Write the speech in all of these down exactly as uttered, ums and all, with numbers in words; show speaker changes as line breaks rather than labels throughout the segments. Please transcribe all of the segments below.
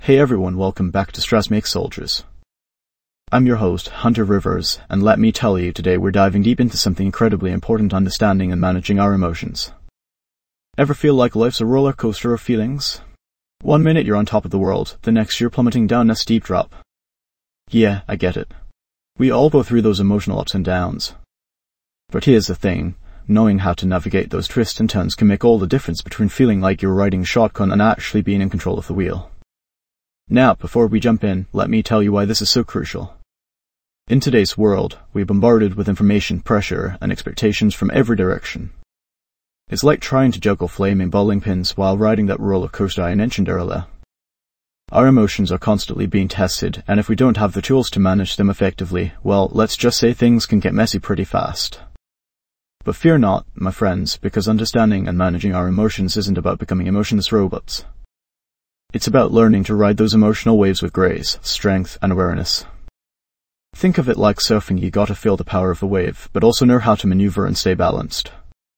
Hey everyone, welcome back to Stress Makes Soldiers. I'm your host, Hunter Rivers, and let me tell you, today we're diving deep into something incredibly important: understanding and managing our emotions. Ever feel like life's a roller coaster of feelings? One minute you're on top of the world, the next you're plummeting down a steep drop. Yeah, I get it. We all go through those emotional ups and downs. But here's the thing, knowing how to navigate those twists and turns can make all the difference between feeling like you're riding shotgun and actually being in control of the wheel. Now, before we jump in, let me tell you why this is so crucial. In today's world, we're bombarded with information, pressure, and expectations from every direction. It's like trying to juggle flaming bowling pins while riding that roller coaster I mentioned earlier. Our emotions are constantly being tested, and if we don't have the tools to manage them effectively, well, let's just say things can get messy pretty fast. But fear not, my friends, because understanding and managing our emotions isn't about becoming emotionless robots. It's about learning to ride those emotional waves with grace, strength, and awareness. Think of it like surfing. You gotta feel the power of the wave, but also know how to maneuver and stay balanced.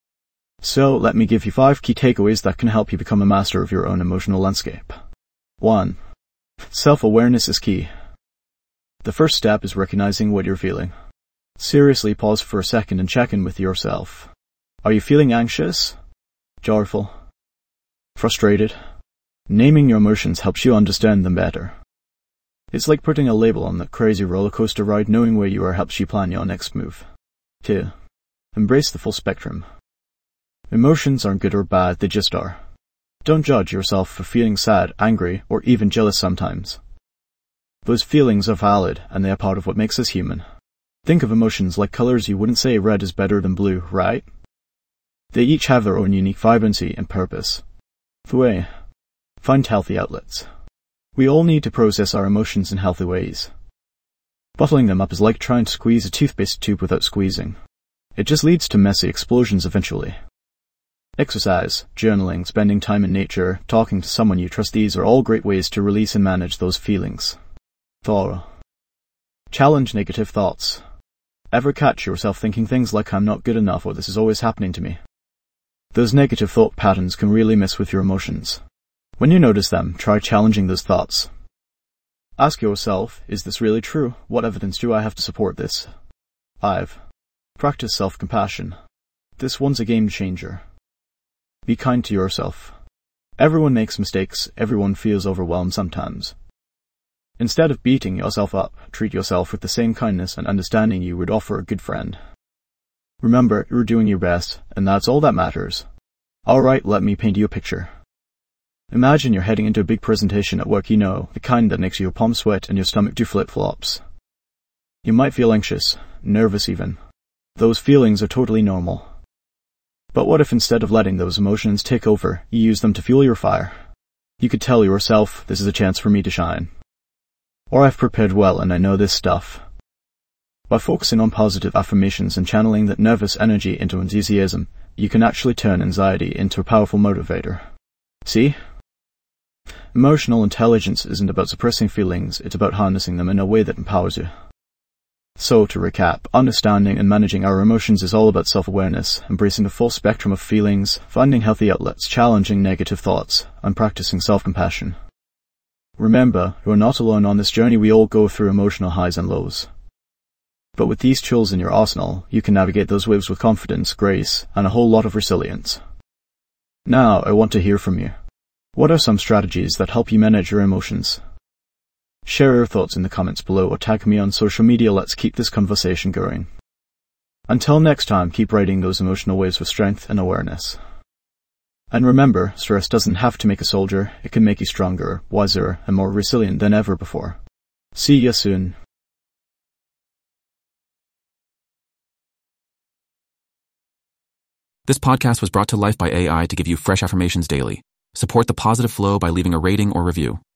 So, let me give you five key takeaways that can help you become a master of your own emotional landscape. one. Self-awareness is key. The first step is recognizing what you're feeling. Seriously pause for a second and check in with yourself. Are you feeling anxious? Joyful? Frustrated? Naming your emotions helps you understand them better. It's like putting a label on that crazy roller coaster ride. Knowing where you are helps you plan your next move. two. Embrace the full spectrum. Emotions aren't good or bad, they just are. Don't judge yourself for feeling sad, angry, or even jealous sometimes. Those feelings are valid, and they are part of what makes us human. Think of emotions like colors. You wouldn't say red is better than blue, right? They each have their own unique vibrancy and purpose. three. Find healthy outlets. We all need to process our emotions in healthy ways. Bottling them up is like trying to squeeze a toothpaste tube without squeezing. It just leads to messy explosions eventually. Exercise, journaling, spending time in nature, talking to someone you trust, these are all great ways to release and manage those feelings. four. Challenge negative thoughts. Ever catch yourself thinking things like, I'm not good enough, or this is always happening to me? Those negative thought patterns can really mess with your emotions. When you notice them, try challenging those thoughts. Ask yourself, is this really true? What evidence do I have to support this? five. Practice self-compassion. This one's a game changer. Be kind to yourself. Everyone makes mistakes, everyone feels overwhelmed sometimes. Instead of beating yourself up, treat yourself with the same kindness and understanding you would offer a good friend. Remember, you're doing your best, and that's all that matters. Alright, let me paint you a picture. Imagine you're heading into a big presentation at work, you know, the kind that makes your palms sweat and your stomach do flip-flops. You might feel anxious, nervous even. Those feelings are totally normal. But what if instead of letting those emotions take over, you use them to fuel your fire? You could tell yourself, this is a chance for me to shine. Or I've prepared well and I know this stuff. By focusing on positive affirmations and channeling that nervous energy into enthusiasm, you can actually turn anxiety into a powerful motivator. See? Emotional intelligence isn't about suppressing feelings, it's about harnessing them in a way that empowers you. So, to recap, understanding and managing our emotions is all about self-awareness, embracing the full spectrum of feelings, finding healthy outlets, challenging negative thoughts, and practicing self-compassion. Remember, you are not alone on this journey. We all go through emotional highs and lows. But with these tools in your arsenal, you can navigate those waves with confidence, grace, and a whole lot of resilience. Now, I want to hear from you. What are some strategies that help you manage your emotions? Share your thoughts in the comments below or tag me on social media. Let's keep this conversation going. Until next time, keep riding those emotional waves with strength and awareness. And remember, stress doesn't have to make a soldier, it can make you stronger, wiser, and more resilient than ever before. See you soon.
This podcast was brought to life by A I to give you fresh affirmations daily. Support the positive flow by leaving a rating or review.